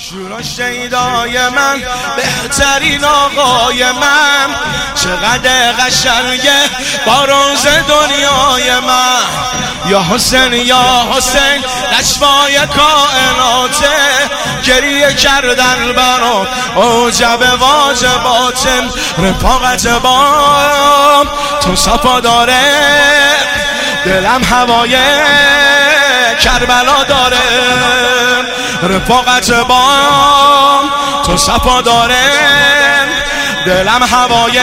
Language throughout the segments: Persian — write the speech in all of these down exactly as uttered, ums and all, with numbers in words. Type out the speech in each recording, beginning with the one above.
شورا شیدای من، بهترین آقای من، چقدر قشنگه با روز دنیای من. یا حسین یا حسین نشوای کائناته، گریه کردن برات اوجب واجبات، رفاقت با تو صفا داره، دلم هوای کربلا داره، رفاقت با تو صفا داره، دلم هوای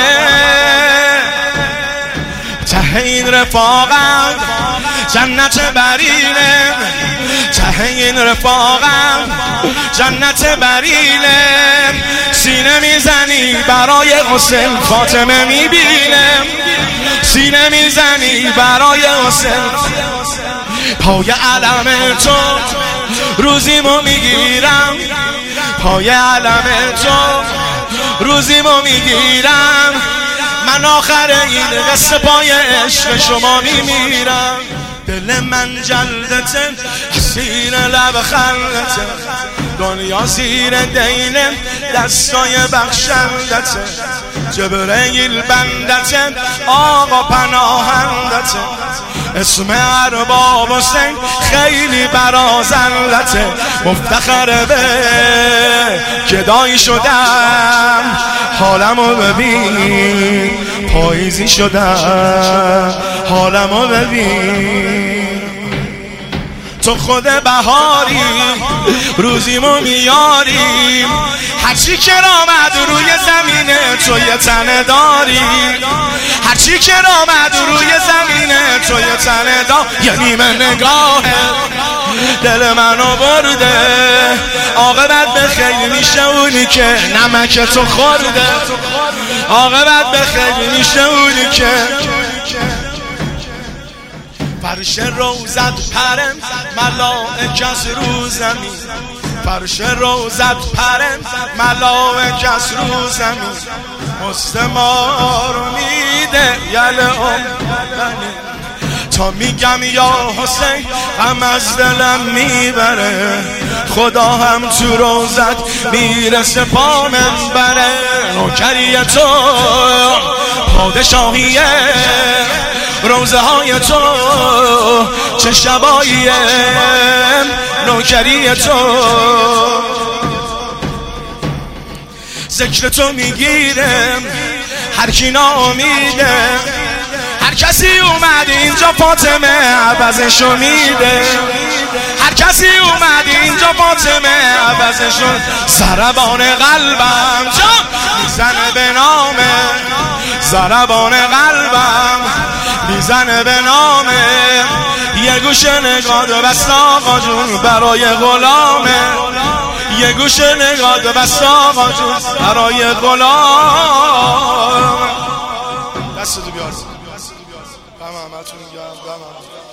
ته این رفاقم جنت برینه، ته این رفاقم جنت برینه. سینه میزنی برای حسین فاطمه میبینه، سینه میزنی برای حسین، پای علم تو روزیمو میگیرم، پای علم تو روزیمو میگیرم. من آخر این قصه پای عشق شما میمیرم. دل من جلدته، زیر لب خندته، دنیا زیر دین دستای بخشندته، جبرئیل بندته، آقا پناهندته، اسم ارباب حسین خیلی برازندته. مفتخر به گدایی شدم، حالمو ببین پاییزی شدم، حالمو ببین تو خود بهاری، روزیمو میاری، هرچی که آمد روی زمینه تو یه تنه داری، هرچی که آمد روی زمینه تو یه تنه داری. یه نیمه نگاه دل منو برده، عاقبت به خیلی میشه اونی که نمک تو خورده، عاقبت به خیلی میشه اونی که فرش روزت پرم ملائک از رو زمین، فرش روزت پرم ملائک از رو زمین، مست ما رو میده یل امدنی. تا میگم یا حسین غم از دلم میبره، خدا هم تو روزت میرسه پا منبره. نوکری تو پادشاهیه، روزه های تو چه شباییه، نوکری تو ذکر تو میگیرم هر کی ناامیده، هر کسی اومد اینجا فاطمه عوضشو میده، هر کسی اومد اینجا فاطمه عوضشو. ضربان قلبم جان میزنه به نامه، ضربان قلبم میزنه به نامه. یه گوشه نگاه بست آقا جون برای غلامه، یه گوشه نگاه بست آقا جون برای غلام. دستتو بیار دم همتون گرم، دم همتون